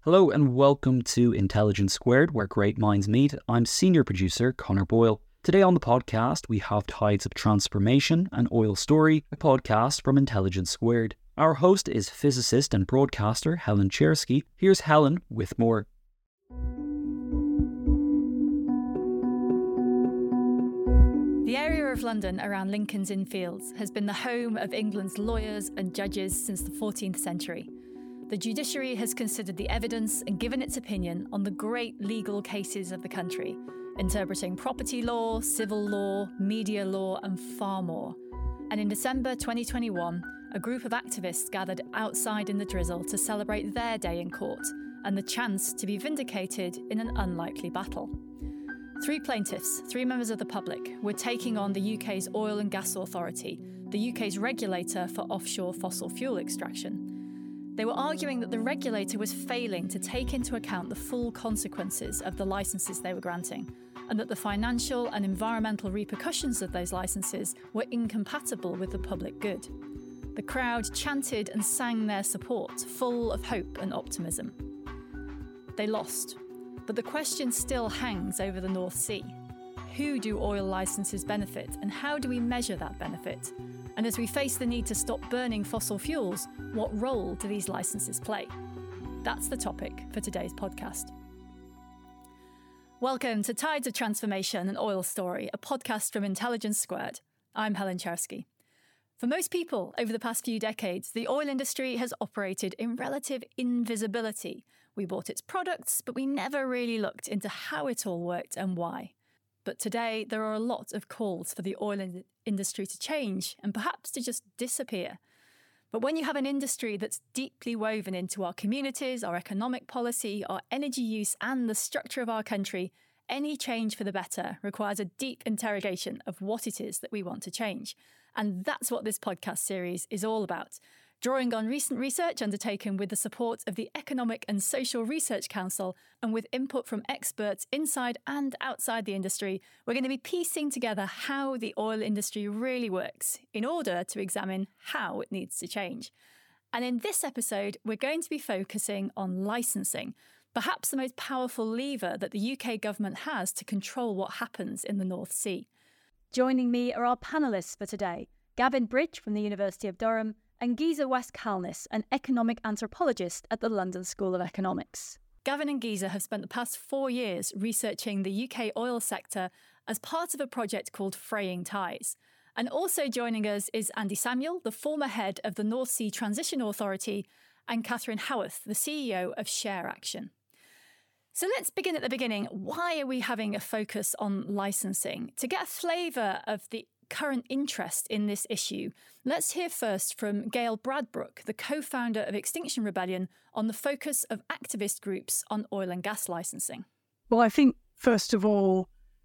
Hello and welcome to Intelligence Squared, where great minds meet. I'm senior producer Connor Boyle. Today on the podcast, we have Tides of Transformation, an oil story, a podcast from Intelligence Squared. Our host is physicist and broadcaster Helen Chersky. Here's Helen with more. The area of London around Lincoln's Inn Fields has been the home of England's lawyers and judges since the 14th century. The judiciary has considered the evidence and given its opinion on the great legal cases of the country, interpreting property law, civil law, media law, and far more. And in December 2021, a group of activists gathered outside in the drizzle to celebrate their day in court and the chance to be vindicated in an unlikely battle. Three plaintiffs, three members of the public, were taking on the UK's Oil and Gas Authority, the UK's regulator for offshore fossil fuel extraction. They were arguing that the regulator was failing to take into account the full consequences of the licences they were granting, and that the financial and environmental repercussions of those licences were incompatible with the public good. The crowd chanted and sang their support, full of hope and optimism. They lost, but the question still hangs over the North Sea. Who do oil licences benefit, and how do we measure that benefit? And as we face the need to stop burning fossil fuels, what role do these licences play? That's the topic for today's podcast. Welcome to Tides of Transformation, an oil story, a podcast from Intelligence Squared. I'm Helen Chersky. For most people, over the past few decades, the oil industry has operated in relative invisibility. We bought its products, but we never really looked into how it all worked and why. But today, there are a lot of calls for the oil industry to change and perhaps to just disappear. But when you have an industry that's deeply woven into our communities, our economic policy, our energy use, and the structure of our country, any change for the better requires a deep interrogation of what it is that we want to change. And that's what this podcast series is all about. Drawing on recent research undertaken with the support of the Economic and Social Research Council and with input from experts inside and outside the industry, we're going to be piecing together how the oil industry really works in order to examine how it needs to change. And in this episode, we're going to be focusing on licensing, perhaps the most powerful lever that the UK government has to control what happens in the North Sea. Joining me are our panellists for today, Gavin Bridge from the University of Durham, and Giza West-Kalnis, an economic anthropologist at the London School of Economics. Gavin and Giza have spent the past 4 years researching the UK oil sector as part of a project called Fraying Ties. And also joining us is Andy Samuel, the former head of the North Sea Transition Authority, and Catherine Howarth, the CEO of Share Action. So let's begin at the beginning. Why are we having a focus on licensing? To get a flavour of the current interest in this issue, let's hear first from Gail Bradbrook, the co-founder of Extinction Rebellion, on the focus of activist groups on oil and gas licensing. Well, I think, first of all,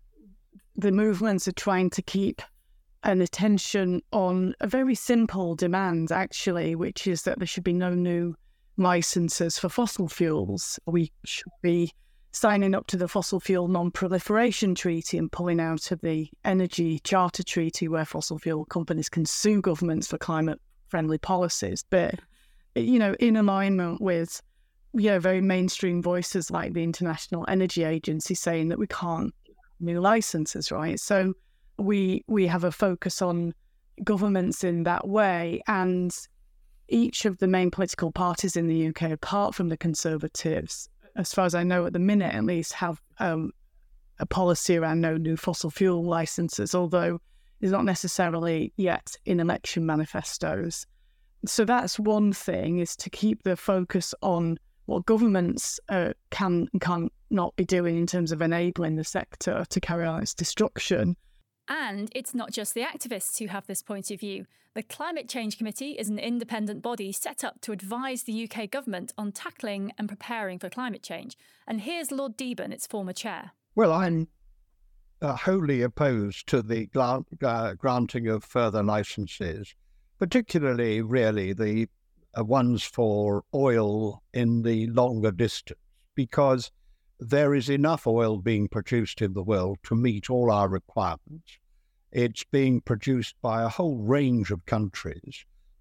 the movements are trying to keep an attention on a very simple demand, actually, which is that there should be no new licenses for fossil fuels. We should be signing up to the Fossil Fuel Non-Proliferation Treaty and pulling out of the Energy Charter Treaty, where fossil fuel companies can sue governments for climate-friendly policies. But, in alignment with, very mainstream voices like the International Energy Agency saying that we can't new licenses, right? So we have a focus on governments in that way, and each of the main political parties in the UK, apart from the Conservatives, as far as I know at the minute at least, have a policy around no new fossil fuel licenses, although it's not necessarily yet in election manifestos. So that's one thing, is to keep the focus on what governments can and can't not be doing in terms of enabling the sector to carry out its destruction. And it's not just the activists who have this point of view. The Climate Change Committee is an independent body set up to advise the UK government on tackling and preparing for climate change. And here's Lord Deben, its former chair. Well, I'm wholly opposed to the granting of further licences, particularly really the ones for oil in the longer distance, because there is enough oil being produced in the world to meet all our requirements. It's being produced by a whole range of countries.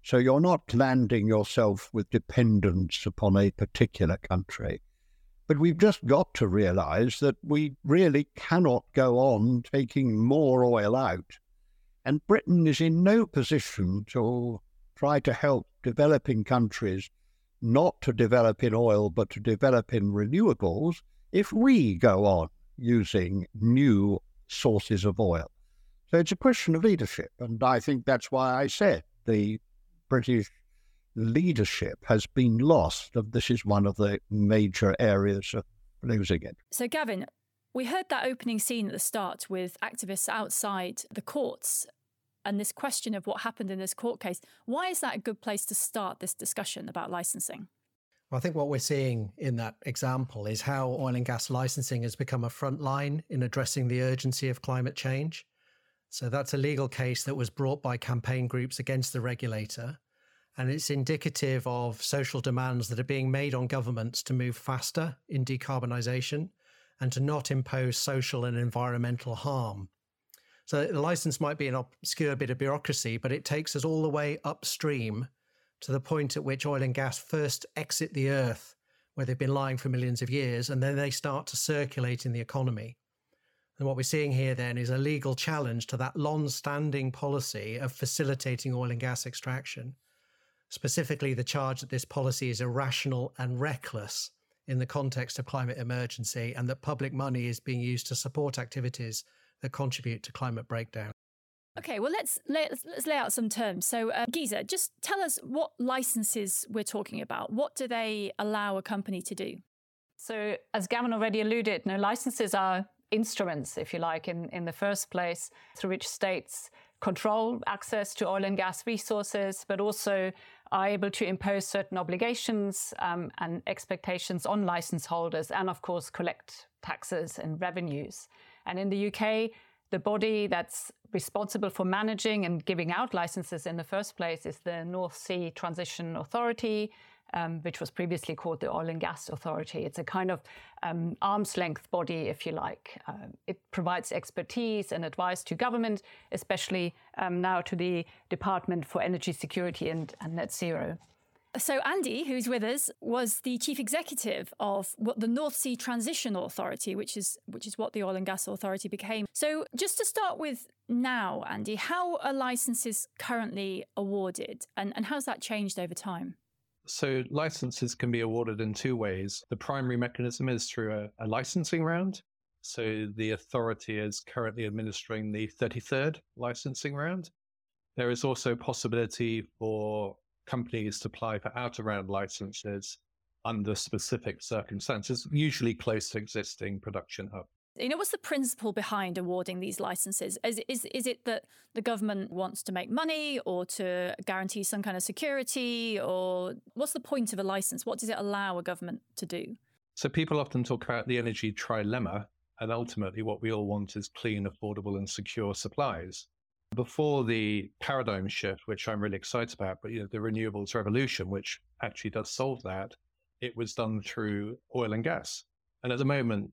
So you're not landing yourself with dependence upon a particular country. But we've just got to realise that we really cannot go on taking more oil out. And Britain is in no position to try to help developing countries not to develop in oil, but to develop in renewables if we go on using new sources of oil. So it's a question of leadership. And I think that's why I said the British leadership has been lost. And this is one of the major areas of losing it. So, Gavin, we heard that opening scene at the start with activists outside the courts and this question of what happened in this court case. Why is that a good place to start this discussion about licensing? Well, I think what we're seeing in that example is how oil and gas licensing has become a front line in addressing the urgency of climate change. So that's a legal case that was brought by campaign groups against the regulator. And it's indicative of social demands that are being made on governments to move faster in decarbonisation and to not impose social and environmental harm. So the license might be an obscure bit of bureaucracy, but it takes us all the way upstream to the point at which oil and gas first exit the earth, where they've been lying for millions of years, and then they start to circulate in the economy. And what we're seeing here then is a legal challenge to that long-standing policy of facilitating oil and gas extraction. Specifically, the charge that this policy is irrational and reckless in the context of climate emergency, and that public money is being used to support activities that contribute to climate breakdown. Okay, well, let's lay out some terms. So, Geezer, just tell us what licenses we're talking about. What do they allow a company to do? So, as Gavin already alluded, licenses are instruments, if you like, in the first place, through which states control access to oil and gas resources, but also are able to impose certain obligations and expectations on license holders, and of course collect taxes and revenues. And in the UK, the body that's responsible for managing and giving out licenses in the first place is the North Sea Transition Authority, which was previously called the Oil and Gas Authority. It's a kind of arm's length body, if you like. It provides expertise and advice to government, especially now to the Department for Energy Security and Net Zero. So Andy, who's with us, was the chief executive of what the North Sea Transition Authority, which is what the Oil and Gas Authority became. So just to start with now, Andy, how are licenses currently awarded and how's that changed over time? So licenses can be awarded in two ways. The primary mechanism is through a licensing round. So the authority is currently administering the 33rd licensing round. There is also a possibility for companies to apply for out-of-round licenses under specific circumstances, usually close to existing production hubs. What's the principle behind awarding these licenses? Is it that the government wants to make money or to guarantee some kind of security? Or what's the point of a license? What does it allow a government to do? So people often talk about the energy trilemma, and ultimately what we all want is clean, affordable and secure supplies. Before the paradigm shift, which I'm really excited about, but the renewables revolution, which actually does solve that, it was done through oil and gas. And at the moment,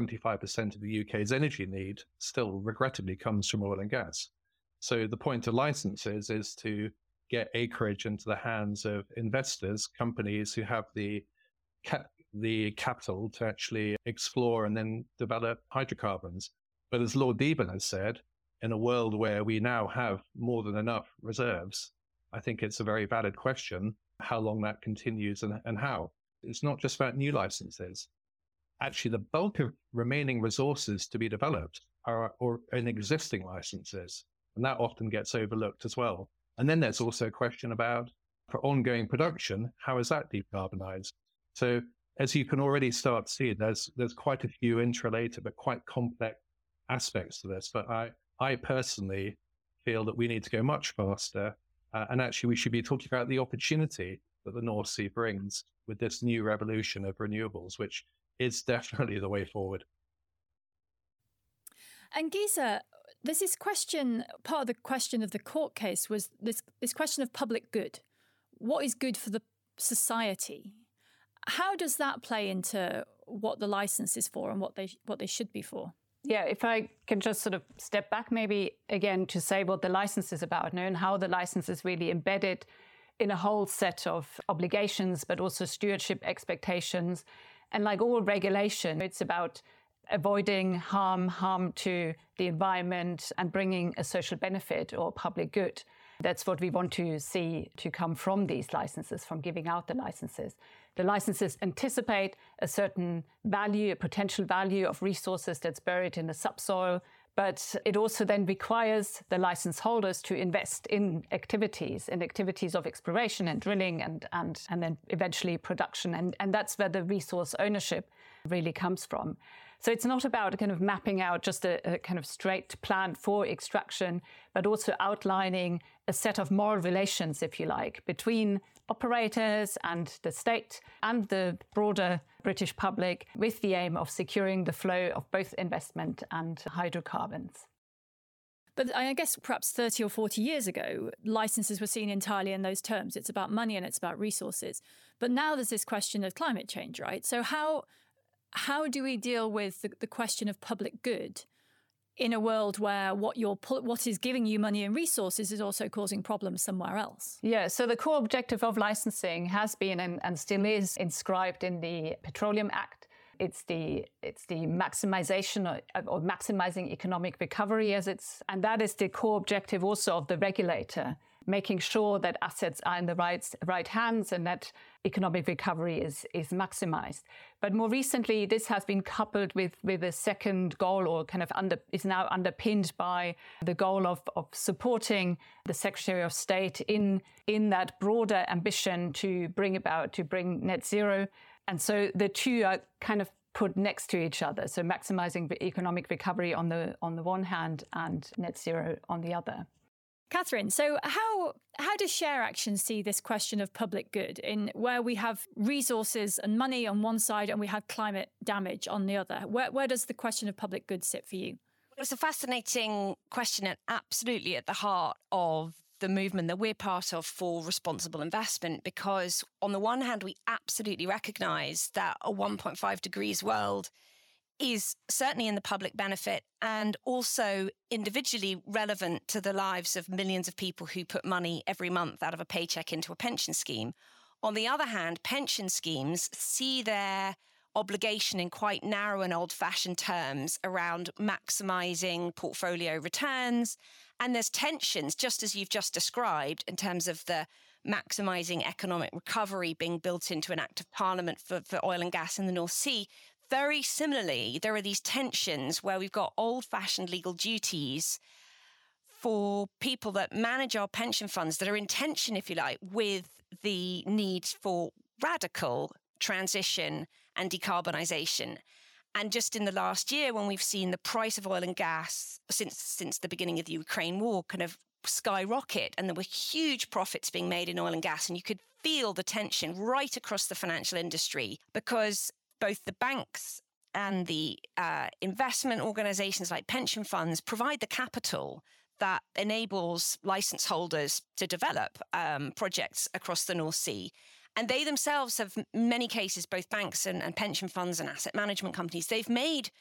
75% of the UK's energy need still regrettably comes from oil and gas. So the point of licenses is to get acreage into the hands of investors, companies who have the capital to actually explore and then develop hydrocarbons. But as Lord Deben has said, in a world where we now have more than enough reserves, I think it's a very valid question how long that continues and how. It's not just about new licenses. Actually, the bulk of remaining resources to be developed are in existing licenses, and that often gets overlooked as well. And then there's also a question about, for ongoing production, how is that decarbonized? So as you can already start to see, there's quite a few interrelated but quite complex aspects to this. But I personally feel that we need to go much faster, and actually we should be talking about the opportunity that the North Sea brings with this new revolution of renewables, which is definitely the way forward. And Geezer, there's this question, part of the question of the court case was this question of public good. What is good for the society? How does that play into what the license is for and what they should be for? Yeah, if I can just sort of step back maybe again to say what the license is about and how the license is really embedded in a whole set of obligations, but also stewardship expectations. And like all regulation, it's about avoiding harm to the environment and bringing a social benefit or public good. That's what we want to see to come from these licenses, from giving out the licenses. The licenses anticipate a certain value, a potential value of resources that's buried in the subsoil, but it also then requires the license holders to invest in activities of exploration and drilling and then eventually production. And that's where the resource ownership really comes from. So it's not about kind of mapping out just a kind of straight plan for extraction, but also outlining a set of moral relations, if you like, between operators and the state and the broader British public, with the aim of securing the flow of both investment and hydrocarbons. But I guess perhaps 30 or 40 years ago, licenses were seen entirely in those terms. It's about money and it's about resources. But now there's this question of climate change, right? So how do we deal with the question of public good in a world where what is giving you money and resources is also causing problems somewhere else? Yeah, so the core objective of licensing has been and still is inscribed in the Petroleum Act. It's the maximization or maximizing economic recovery and that is the core objective also of the regulator, making sure that assets are in the right hands and that economic recovery is maximized. But more recently, this has been coupled with a second goal, or kind of is now underpinned by the goal of supporting the Secretary of State in that broader ambition to bring net zero. And so the two are kind of put next to each other. So maximizing economic recovery on the one hand and net zero on the other. Catherine, so how does ShareAction see this question of public good in where we have resources and money on one side and we have climate damage on the other? Where does the question of public good sit for you? It's a fascinating question and absolutely at the heart of the movement that we're part of for responsible investment, because on the one hand, we absolutely recognise that a 1.5 degrees world is certainly in the public benefit and also individually relevant to the lives of millions of people who put money every month out of a paycheck into a pension scheme. On the other hand, pension schemes see their obligation in quite narrow and old-fashioned terms around maximising portfolio returns. And there's tensions, just as you've just described, in terms of the maximising economic recovery being built into an Act of Parliament for oil and gas in the North Sea. Very similarly, there are these tensions where we've got old-fashioned legal duties for people that manage our pension funds that are in tension, if you like, with the need for radical transition and decarbonisation. And just in the last year, when we've seen the price of oil and gas since the beginning of the Ukraine war kind of skyrocket, and there were huge profits being made in oil and gas, and you could feel the tension right across the financial industry, because both the banks and the investment organizations like pension funds provide the capital that enables license holders to develop projects across the North Sea. And they themselves have, in many cases, both banks and pension funds and asset management companies, they've made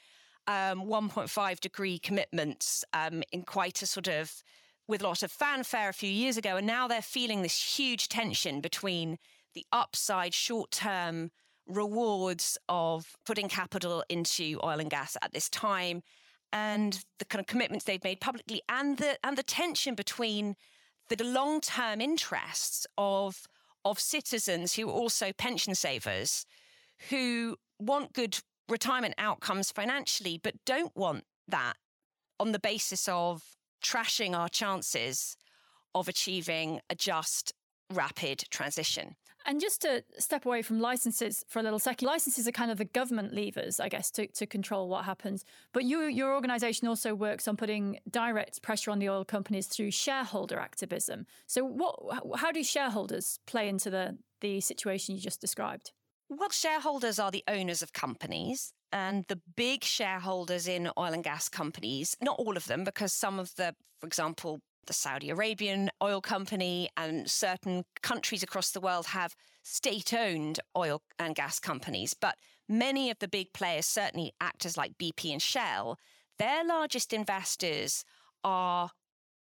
1.5 degree commitments in quite a sort of, with a lot of fanfare a few years ago. And now they're feeling this huge tension between the upside short-term rewards of putting capital into oil and gas at this time and the kind of commitments they've made publicly, and the tension between the long-term interests of citizens who are also pension savers, who want good retirement outcomes financially, but don't want that on the basis of trashing our chances of achieving a just, rapid transition. And just to step away from licenses for a little second, licenses are kind of the government levers, I guess, to control what happens. But your organisation also works on putting direct pressure on the oil companies through shareholder activism. So how do shareholders play into the situation you just described? Well, shareholders are the owners of companies, and the big shareholders in oil and gas companies, not all of them, because some of the, for example, the Saudi Arabian oil company and certain countries across the world have state-owned oil and gas companies. But many of the big players, certainly actors like BP and Shell, their largest investors are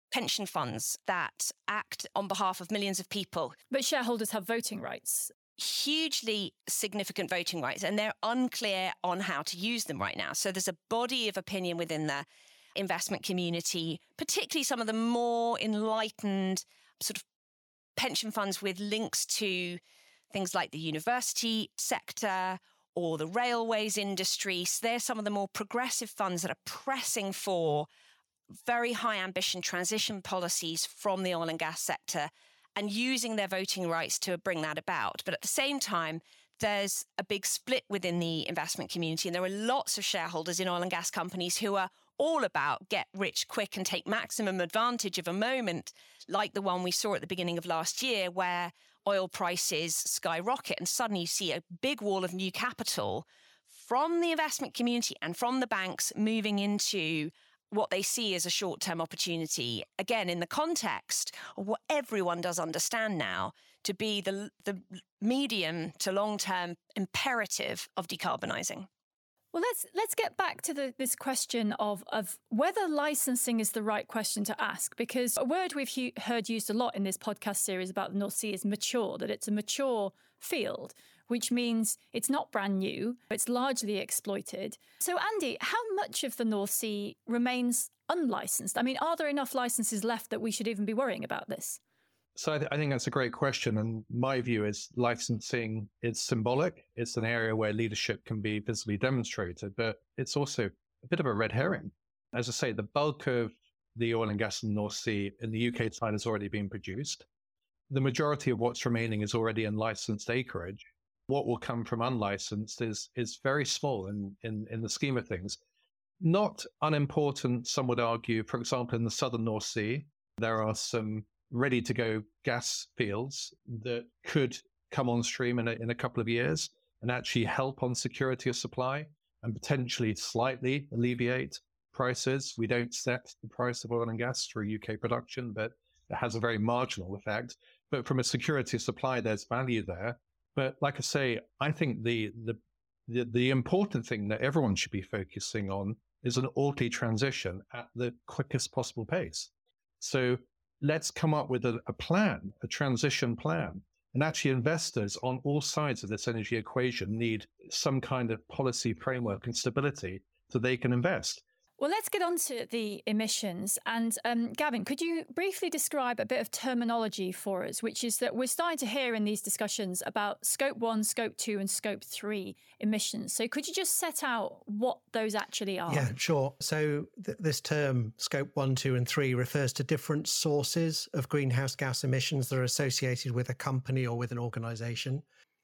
pension funds that act on behalf of millions of people. But shareholders have voting rights. Hugely significant voting rights, and they're unclear on how to use them right now. So there's a body of opinion within the investment community, particularly some of the more enlightened sort of pension funds with links to things like the university sector or the railways industry. So they're some of the more progressive funds that are pressing for very high ambition transition policies from the oil and gas sector and using their voting rights to bring that about. But at the same time, there's a big split within the investment community, and there are lots of shareholders in oil and gas companies who are all about get rich quick and take maximum advantage of a moment like the one we saw at the beginning of last year, where oil prices skyrocket and suddenly you see a big wall of new capital from the investment community and from the banks moving into what they see as a short-term opportunity, again, in the context of what everyone does understand now to be the medium to long-term imperative of decarbonising. Well, let's get back to this question of whether licensing is the right question to ask, because a word we've heard used a lot in this podcast series about the North Sea is mature, that it's a mature field, which means it's not brand new, it's largely exploited. So, Andy, how much of the North Sea remains unlicensed? I mean, are there enough licenses left that we should even be worrying about this? So I think that's a great question. And my view is licensing is symbolic. It's an area where leadership can be visibly demonstrated, but it's also a bit of a red herring. As I say, the bulk of the oil and gas in the North Sea in the UK side has already been produced. The majority of what's remaining is already in licensed acreage. What will come from unlicensed is very small in the scheme of things. Not unimportant, some would argue. For example, in the southern North Sea, there are some ready-to-go gas fields that could come on stream in a couple of years and actually help on security of supply and potentially slightly alleviate prices. We don't set the price of oil and gas through UK production, but it has a very marginal effect. But from a security of supply, there's value there. But like I say, I think the important thing that everyone should be focusing on is an orderly transition at the quickest possible pace. So let's come up with a plan, a transition plan. And actually investors on all sides of this energy equation need some kind of policy framework and stability so they can invest. Well, let's get on to the emissions. And Gavin, could you briefly describe a bit of terminology for us, which is that we're starting to hear in these discussions about Scope 1, Scope 2 and Scope 3 emissions. So could you just set out what those actually are? Yeah, sure. So this term Scope 1, 2 and 3 refers to different sources of greenhouse gas emissions that are associated with a company or with an organisation.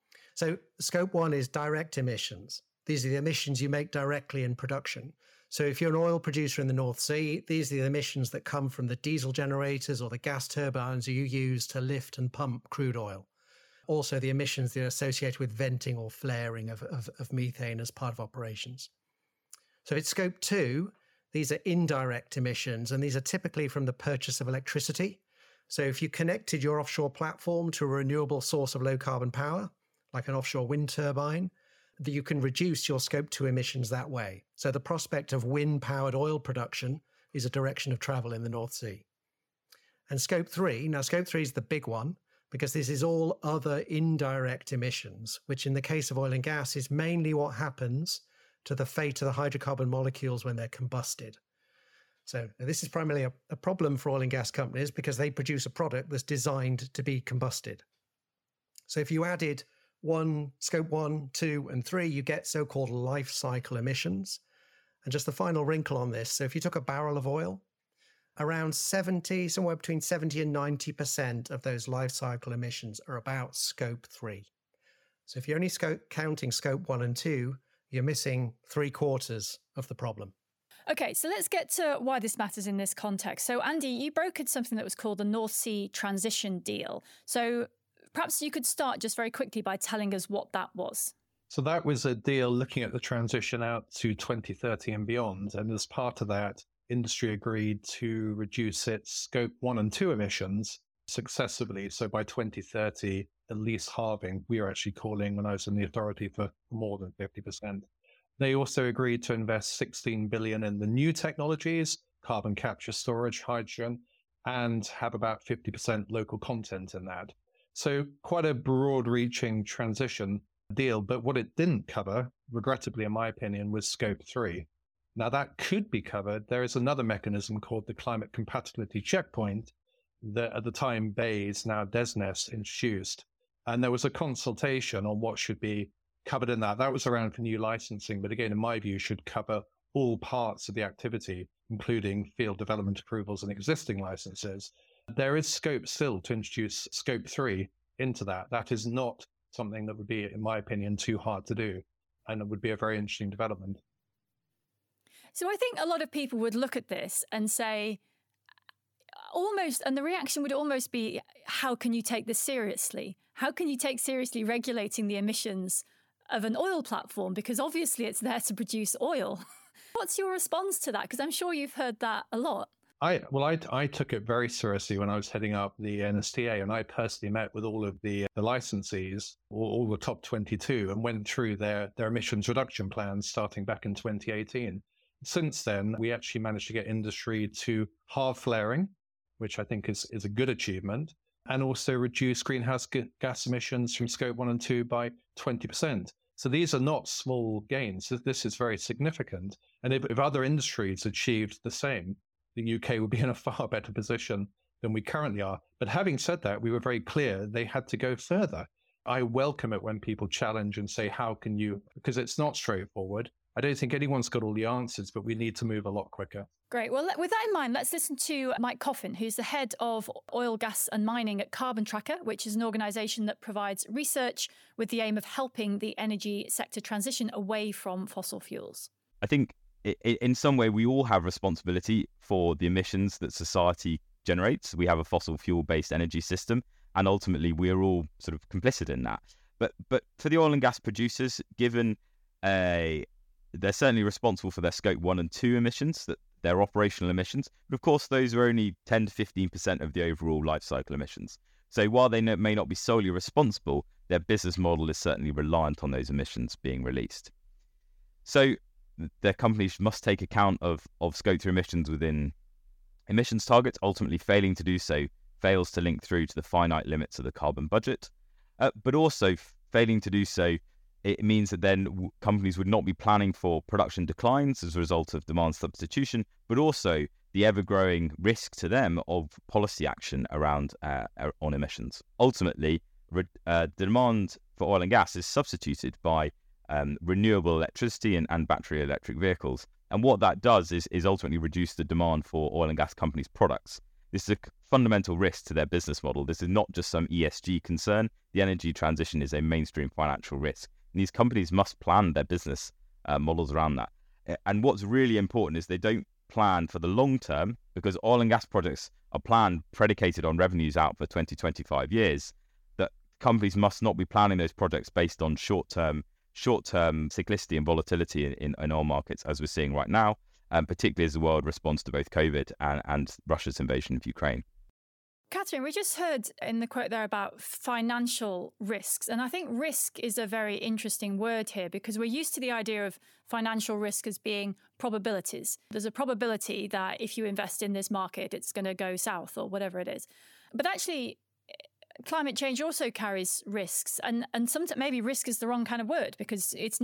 So Scope 1 is direct emissions. These are the emissions you make directly in production. So if you're an oil producer in the North Sea, these are the emissions that come from the diesel generators or the gas turbines you use to lift and pump crude oil. Also the emissions that are associated with venting or flaring of methane as part of operations. So it's Scope 2, these are indirect emissions, and these are typically from the purchase of electricity. So if you connected your offshore platform to a renewable source of low carbon power, like an offshore wind turbine, that you can reduce your Scope 2 emissions that way. So the prospect of wind-powered oil production is a direction of travel in the North Sea. And Scope 3, now Scope 3 is the big one, because this is all other indirect emissions, which in the case of oil and gas is mainly what happens to the fate of the hydrocarbon molecules when they're combusted. So this is primarily a problem for oil and gas companies because they produce a product that's designed to be combusted. So if you added Scope 1, 2, and 3, you get so-called life cycle emissions. And just the final wrinkle on this, so if you took a barrel of oil, around somewhere between 70 and 90% of those life cycle emissions are about Scope 3. So if you're only counting Scope 1 and 2, you're missing 3/4 of the problem. Okay, so let's get to why this matters in this context. So Andy, you brokered something that was called the North Sea Transition Deal. So perhaps you could start just very quickly by telling us what that was. So that was a deal looking at the transition out to 2030 and beyond. And as part of that, industry agreed to reduce its Scope 1 and 2 emissions successively. So by 2030, at least halving. We were actually calling, when I was in the authority, for more than 50%. They also agreed to invest $16 billion in the new technologies, carbon capture, storage, hydrogen, and have about 50% local content in that. So quite a broad-reaching transition deal. But what it didn't cover, regrettably, in my opinion, was Scope 3. Now, that could be covered. There is another mechanism called the Climate Compatibility Checkpoint that at the time BEIS, now DESNZ, introduced. And there was a consultation on what should be covered in that. That was around for new licensing, but again, in my view, should cover all parts of the activity, including field development approvals and existing licenses. There is scope still to introduce Scope 3 into that. That is not something that would be, in my opinion, too hard to do, and it would be a very interesting development. So I think a lot of people would look at this and say, and the reaction would almost be, how can you take this seriously? How can you take seriously regulating the emissions of an oil platform? Because obviously it's there to produce oil. What's your response to that? Because I'm sure you've heard that a lot. I took it very seriously when I was heading up the NSTA, and I personally met with all of the licensees, all the top 22, and went through their emissions reduction plans starting back in 2018. Since then, we actually managed to get industry to halve flaring, which I think is a good achievement, and also reduce greenhouse gas emissions from Scope 1 and 2 by 20%. So these are not small gains. This is very significant. And if other industries achieved the same, the UK would be in a far better position than we currently are. But having said that, we were very clear they had to go further. I welcome it when people challenge and say, how can you? Because it's not straightforward. I don't think anyone's got all the answers, but we need to move a lot quicker. Great. Well, with that in mind, let's listen to Mike Coffin, who's the head of oil, gas and mining at Carbon Tracker, which is an organisation that provides research with the aim of helping the energy sector transition away from fossil fuels. I think in some way we all have responsibility for the emissions that society generates. We have a fossil fuel-based energy system, and ultimately we're all sort of complicit in that. But for the oil and gas producers, given they're certainly responsible for their Scope 1 and 2 emissions, their operational emissions. But of course, those are only 10 to 15% of the overall life cycle emissions. So while they may not be solely responsible, their business model is certainly reliant on those emissions being released. So their companies must take account of Scope 3 emissions within emissions targets. Ultimately, failing to do so fails to link through to the finite limits of the carbon budget. But also, failing to do so, it means that then companies would not be planning for production declines as a result of demand substitution, but also the ever-growing risk to them of policy action around on emissions. Ultimately, demand for oil and gas is substituted by renewable electricity and battery electric vehicles. And what that does is ultimately reduce the demand for oil and gas companies' products. This is a fundamental risk to their business model. This is not just some ESG concern. The energy transition is a mainstream financial risk. And these companies must plan their business models around that. And what's really important is they don't plan for the long term, because oil and gas projects are planned predicated on revenues out for 20, 25 years, that companies must not be planning those projects based on short-term cyclicity and volatility in oil markets, as we're seeing right now, particularly as the world responds to both COVID and Russia's invasion of Ukraine. Catherine, we just heard in the quote there about financial risks. And I think risk is a very interesting word here, because we're used to the idea of financial risk as being probabilities. There's a probability that if you invest in this market, it's going to go south or whatever it is. But actually, climate change also carries risks. And sometimes maybe risk is the wrong kind of word, because it's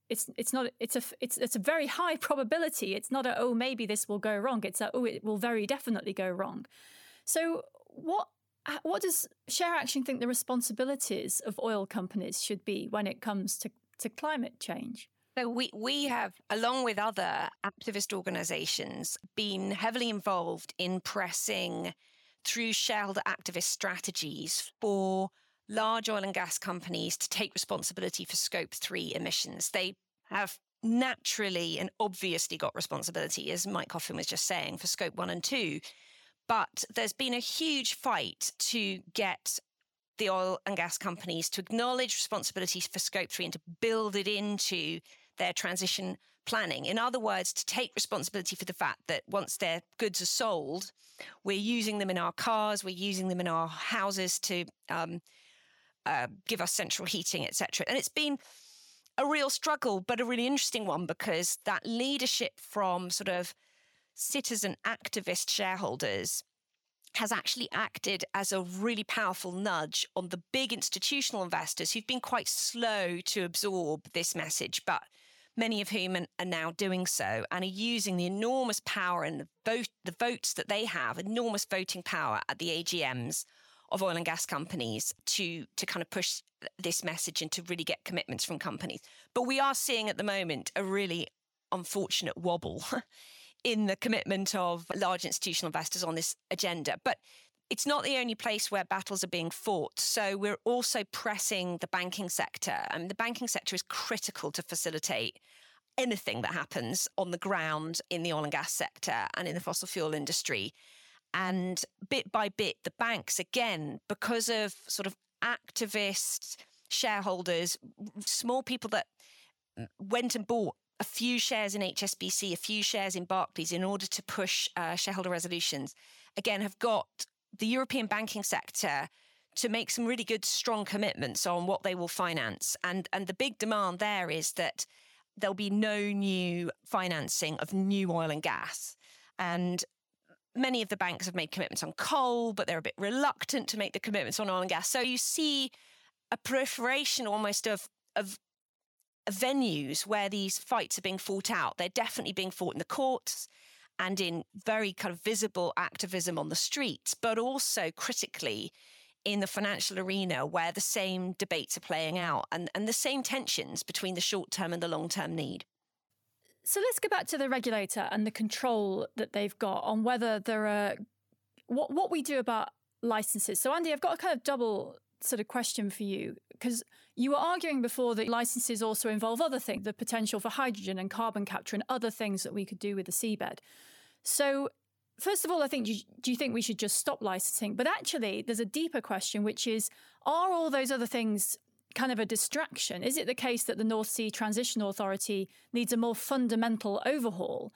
a very high probability. It's not maybe this will go wrong. It's it will very definitely go wrong. So what does ShareAction think the responsibilities of oil companies should be when it comes to climate change? So we have, along with other activist organisations, been heavily involved in pressing through shareholder activist strategies for large oil and gas companies to take responsibility for Scope 3 emissions. They have naturally and obviously got responsibility, as Mike Coffin was just saying, for Scope 1 and 2. But there's been a huge fight to get the oil and gas companies to acknowledge responsibilities for Scope 3 and to build it into their transition planning. In other words, to take responsibility for the fact that once their goods are sold, we're using them in our cars, we're using them in our houses to give us central heating, etc. And it's been a real struggle, but a really interesting one, because that leadership from sort of citizen activist shareholders has actually acted as a really powerful nudge on the big institutional investors who've been quite slow to absorb this message, but many of whom are now doing so and are using the enormous power and the votes that they have, enormous voting power at the AGMs of oil and gas companies to kind of push this message and to really get commitments from companies. But we are seeing at the moment a really unfortunate wobble in the commitment of large institutional investors on this agenda. But it's not the only place where battles are being fought. So we're also pressing the banking sector. And the banking sector is critical to facilitate anything that happens on the ground in the oil and gas sector and in the fossil fuel industry. And bit by bit, the banks, again, because of sort of activist shareholders, small people that went and bought a few shares in HSBC, a few shares in Barclays in order to push shareholder resolutions, again, have got the European banking sector to make some really good, strong commitments on what they will finance. And the big demand there is that there'll be no new financing of new oil and gas. And many of the banks have made commitments on coal, but they're a bit reluctant to make the commitments on oil and gas. So you see a proliferation almost of venues where these fights are being fought out. They're definitely being fought in the courts and in very kind of visible activism on the streets, but also critically in the financial arena where the same debates are playing out and the same tensions between the short-term and the long-term need. So let's go back to the regulator and the control that they've got on whether there are what we do about licenses. So Andy, I've got a kind of double sort of question for you, because you were arguing before that licenses also involve other things, the potential for hydrogen and carbon capture and other things that we could do with the seabed. So first of all, I think, do you think we should just stop licensing? But actually, there's a deeper question, which is, are all those other things kind of a distraction? Is it the case that the North Sea Transition Authority needs a more fundamental overhaul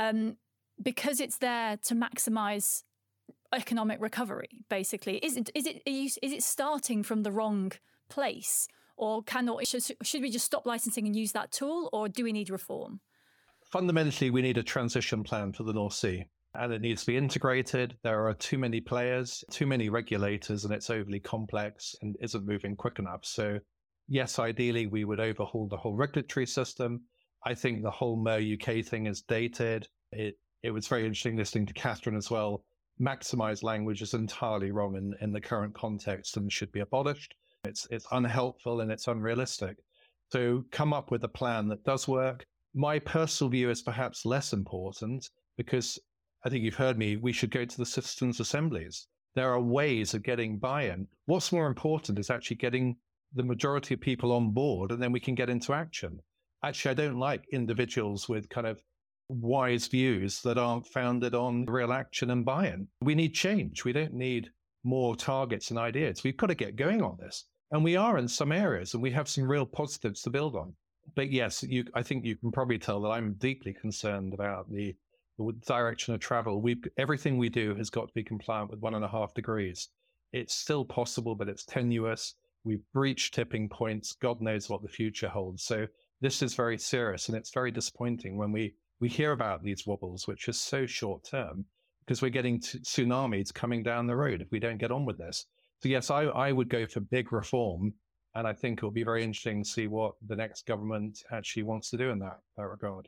because it's there to maximise economic recovery, basically? Is it starting from the wrong place? Or should we just stop licensing and use that tool, or do we need reform? Fundamentally, we need a transition plan for the North Sea, and it needs to be integrated. There are too many players, too many regulators, and it's overly complex and isn't moving quick enough. So yes, ideally, we would overhaul the whole regulatory system. I think the whole MER UK thing is dated. It was very interesting listening to Catherine as well. Maximize language is entirely wrong in the current context and should be abolished. It's unhelpful and it's unrealistic. So come up with a plan that does work. My personal view is perhaps less important because I think you've heard me, we should go to the citizens' assemblies. There are ways of getting buy-in. What's more important is actually getting the majority of people on board, and then we can get into action. Actually, I don't like individuals with kind of wise views that aren't founded on real action and buy-in. We need change. We don't need more targets and ideas. We've got to get going on this. And we are in some areas, and we have some real positives to build on. But yes, I think you can probably tell that I'm deeply concerned about the direction of travel. Everything we do has got to be compliant with 1.5 degrees. It's still possible, but it's tenuous. We've breached tipping points. God knows what the future holds. So this is very serious, and it's very disappointing when we hear about these wobbles, which is so short term, because we're getting tsunamis coming down the road if we don't get on with this. So yes, I would go for big reform, and I think it'll be very interesting to see what the next government actually wants to do in that regard.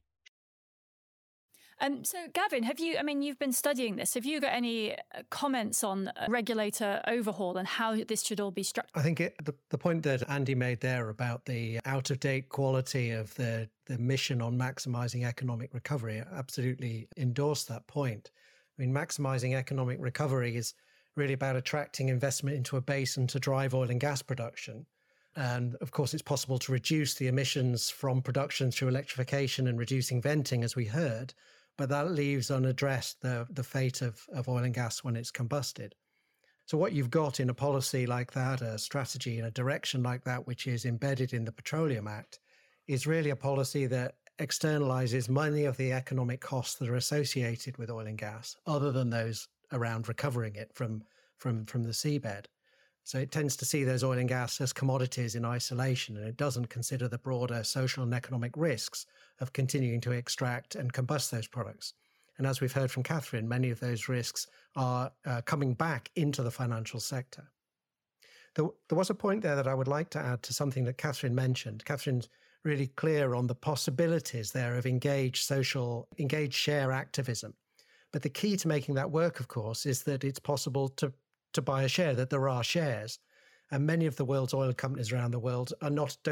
So Gavin, you've been studying this. Have you got any comments on regulator overhaul and how this should all be structured? I think the point that Andy made there about the out-of-date quality of the mission on maximising economic recovery, I absolutely endorse that point. I mean, maximising economic recovery is really about attracting investment into a basin to drive oil and gas production. And of course, it's possible to reduce the emissions from production through electrification and reducing venting, as we heard. But that leaves unaddressed the fate of oil and gas when it's combusted. So what you've got in a policy like that, a strategy in a direction like that, which is embedded in the Petroleum Act, is really a policy that externalizes many of the economic costs that are associated with oil and gas, other than those around recovering it from the seabed. So it tends to see those oil and gas as commodities in isolation, and it doesn't consider the broader social and economic risks of continuing to extract and combust those products. And as we've heard from Catherine, many of those risks are coming back into the financial sector. There was a point there that I would like to add to something that Catherine mentioned. Catherine's really clear on the possibilities there of engaged share activism. But the key to making that work, of course, is that it's possible to buy a share, that there are shares. And many of the world's oil companies around the world are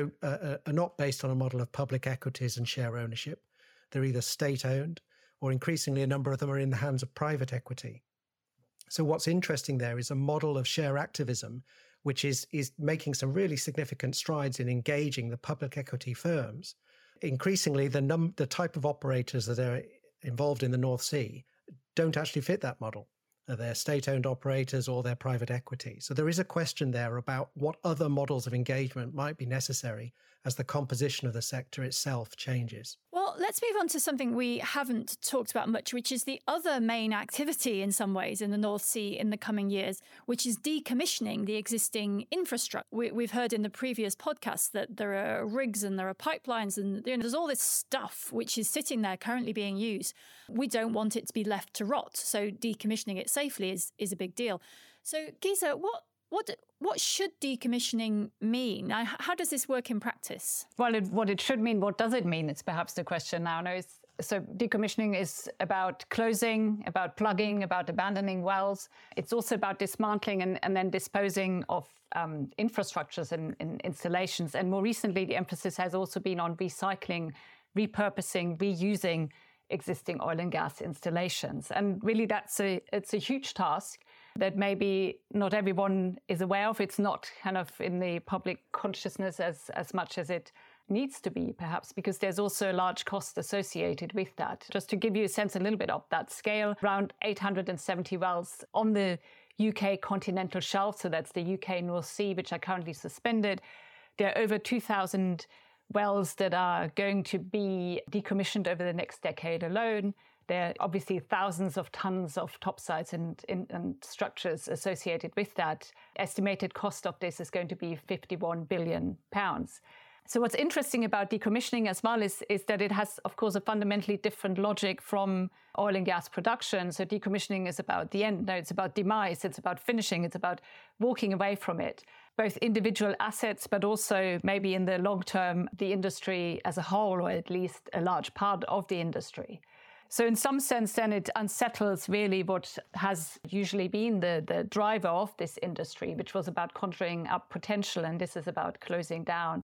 not based on a model of public equities and share ownership. They're either state-owned, or increasingly a number of them are in the hands of private equity. So what's interesting there is a model of share activism, which is making some really significant strides in engaging the public equity firms. Increasingly, the type of operators that are involved in the North Sea don't actually fit that model. They're state-owned operators or they're private equity. So there is a question there about what other models of engagement might be necessary as the composition of the sector itself changes. Well, let's move on to something we haven't talked about much, which is the other main activity in some ways in the North Sea in the coming years, which is decommissioning the existing infrastructure. We've heard in the previous podcasts that there are rigs and there are pipelines and there's all this stuff which is sitting there currently being used. We don't want it to be left to rot, so decommissioning it safely is a big deal. So, Geesa, what should decommissioning mean? How does this work in practice? Well, what it should mean, what does it mean? It's perhaps the question now. So decommissioning is about closing, about plugging, about abandoning wells. It's also about dismantling and then disposing of infrastructures and installations. And more recently, the emphasis has also been on recycling, repurposing, reusing existing oil and gas installations. And really, it's a huge task that maybe not everyone is aware of. It's not kind of in the public consciousness as much as it needs to be, perhaps, because there's also a large cost associated with that. Just to give you a sense a little bit of that scale, around 870 wells on the UK continental shelf, so that's the UK North Sea, which are currently suspended. There are over 2,000 wells that are going to be decommissioned over the next decade alone. There are obviously thousands of tons of topsides and structures associated with that. Estimated cost of this is going to be £51 billion. So what's interesting about decommissioning as well is that it has, of course, a fundamentally different logic from oil and gas production. So decommissioning is about the end. No, it's about demise. It's about finishing. It's about walking away from it. Both individual assets, but also maybe in the long term, the industry as a whole, or at least a large part of the industry. So in some sense, then it unsettles really what has usually been the driver of this industry, which was about conjuring up potential, and this is about closing down.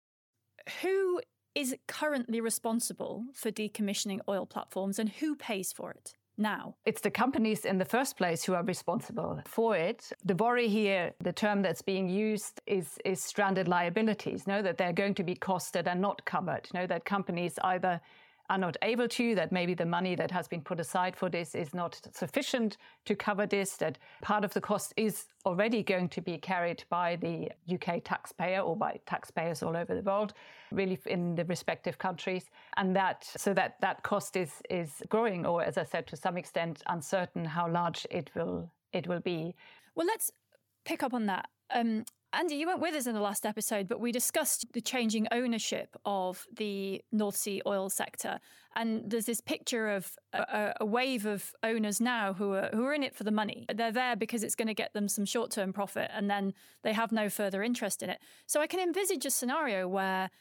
Who is currently responsible for decommissioning oil platforms and who pays for it now? It's the companies in the first place who are responsible for it. The worry here, the term that's being used is stranded liabilities, that they're going to be costs that are not covered, that companies either are not able to, that maybe the money that has been put aside for this is not sufficient to cover this, that part of the cost is already going to be carried by the UK taxpayer or by taxpayers all over the world, really in the respective countries, and that cost is growing, or as I said, to some extent uncertain how large it will be. Well, let's pick up on that. Andy, you weren't with us in the last episode, but we discussed the changing ownership of the North Sea oil sector. And there's this picture of a wave of owners now who are in it for the money. They're there because it's going to get them some short-term profit, and then they have no further interest in it. So I can envisage a scenario where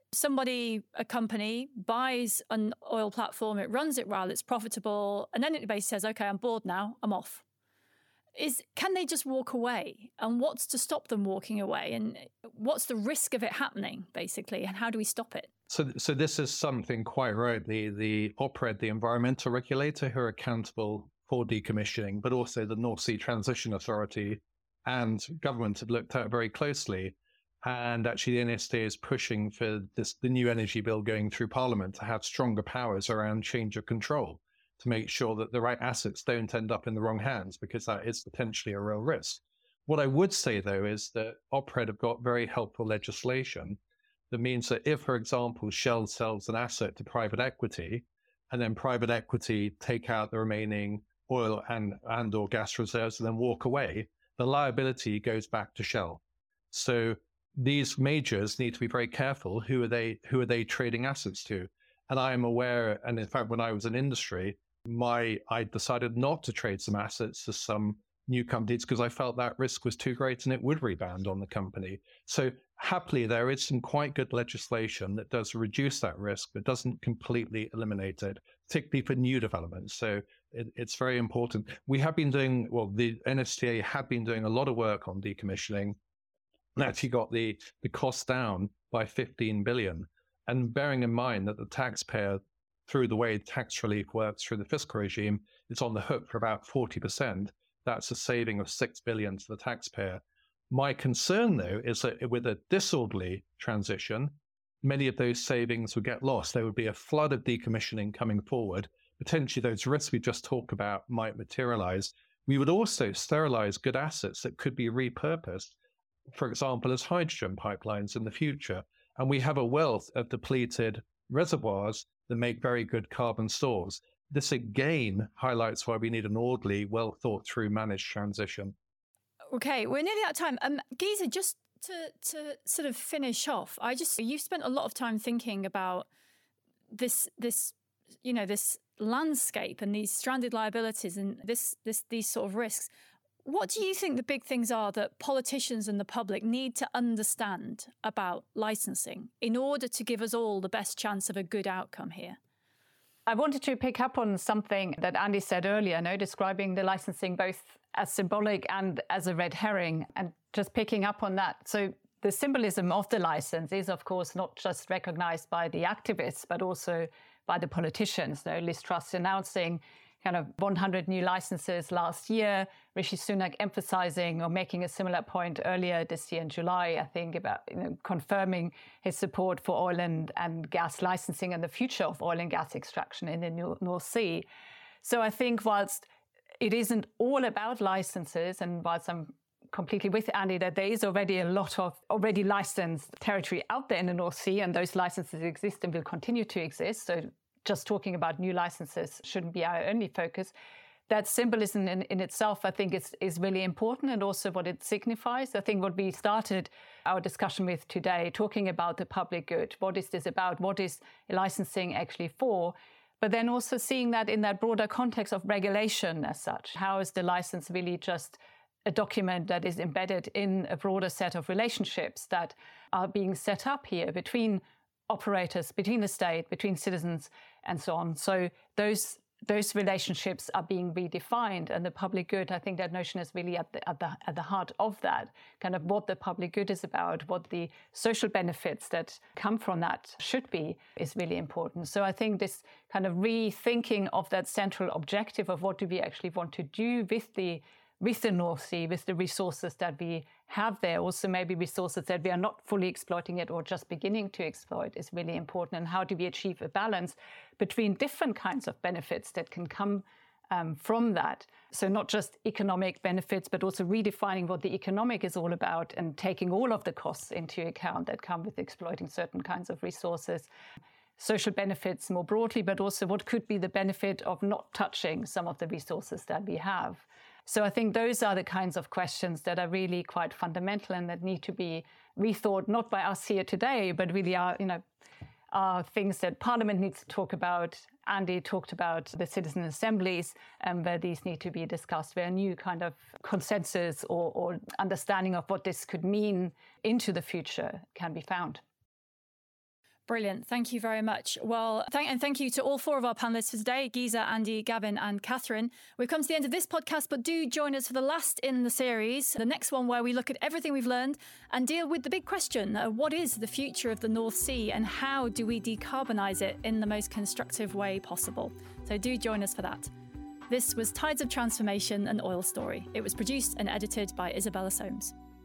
a company buys an oil platform, it runs it while it's profitable, and then it basically says, okay, I'm bored now, I'm off. Can they just walk away? And what's to stop them walking away? And what's the risk of it happening, basically? And how do we stop it? So this is something quite right. The OPRED, the environmental regulator, who are accountable for decommissioning, but also the North Sea Transition Authority and government have looked at it very closely. And actually, the NSTA is pushing for the new energy bill going through Parliament to have stronger powers around change of control, to make sure that the right assets don't end up in the wrong hands, because that is potentially a real risk. What I would say, though, is that OPRED have got very helpful legislation that means that if, for example, Shell sells an asset to private equity, and then private equity take out the remaining oil and or gas reserves and then walk away, the liability goes back to Shell. So these majors need to be very careful. Who are they trading assets to? And I am aware, and in fact, when I was in industry, I decided not to trade some assets to some new companies because I felt that risk was too great and it would rebound on the company. So happily, there is some quite good legislation that does reduce that risk, but doesn't completely eliminate it, particularly for new developments. So it's very important. We have been doing, well, the NSTA had been doing a lot of work on decommissioning and actually got the cost down by 15 billion. And bearing in mind that the taxpayer, through the way tax relief works through the fiscal regime, is on the hook for about 40%. That's a saving of 6 billion to the taxpayer. My concern, though, is that with a disorderly transition, many of those savings would get lost. There would be a flood of decommissioning coming forward. Potentially, those risks we just talked about might materialize. We would also sterilize good assets that could be repurposed, for example, as hydrogen pipelines in the future. And we have a wealth of depleted reservoirs that make very good carbon stores. This again highlights why we need an orderly, well thought through, managed transition. Okay, we're nearly out of time. Geeza, just to sort of finish off, you've spent a lot of time thinking about this landscape and these stranded liabilities and these sort of risks. What do you think the big things are that politicians and the public need to understand about licensing in order to give us all the best chance of a good outcome here? I wanted to pick up on something that Andy said earlier, describing the licensing both as symbolic and as a red herring, and just picking up on that. So the symbolism of the license is, of course, not just recognized by the activists, but also by the politicians. Liz Truss announcing kind of 100 new licenses last year, Rishi Sunak emphasizing or making a similar point earlier this year in July, I think, about confirming his support for oil and gas licensing and the future of oil and gas extraction in the North Sea. So I think whilst it isn't all about licenses, and whilst I'm completely with Andy that there is already a lot of already licensed territory out there in the North Sea, and those licenses exist and will continue to exist, so just talking about new licenses shouldn't be our only focus. That symbolism in itself, I think, is really important, and also what it signifies. I think what we started our discussion with today, talking about the public good. What is this about? What is licensing actually for? But then also seeing that in that broader context of regulation as such. How is the license really just a document that is embedded in a broader set of relationships that are being set up here between operators, between the state, between citizens, and so on. So those relationships are being redefined, and the public good, I think that notion is really at the heart of that, kind of what the public good is about, what the social benefits that come from that should be, is really important. So I think this kind of rethinking of that central objective of what do we actually want to do with the North Sea, with the resources that we have there, also maybe resources that we are not fully exploiting yet or just beginning to exploit, is really important. And how do we achieve a balance between different kinds of benefits that can come from that? So not just economic benefits, but also redefining what the economic is all about and taking all of the costs into account that come with exploiting certain kinds of resources. Social benefits more broadly, but also what could be the benefit of not touching some of the resources that we have. So I think those are the kinds of questions that are really quite fundamental and that need to be rethought, not by us here today, but really are things that Parliament needs to talk about. Andy talked about the citizen assemblies, where these need to be discussed, where a new kind of consensus or understanding of what this could mean into the future can be found. Brilliant. Thank you very much. Well, thank you to all four of our panellists for today, Geeza, Andy, Gavin and Catherine. We've come to the end of this podcast, but do join us for the last in the series, the next one where we look at everything we've learned and deal with the big question, what is the future of the North Sea and how do we decarbonise it in the most constructive way possible? So do join us for that. This was Tides of Transformation, an Oil Story. It was produced and edited by Isabella Soames.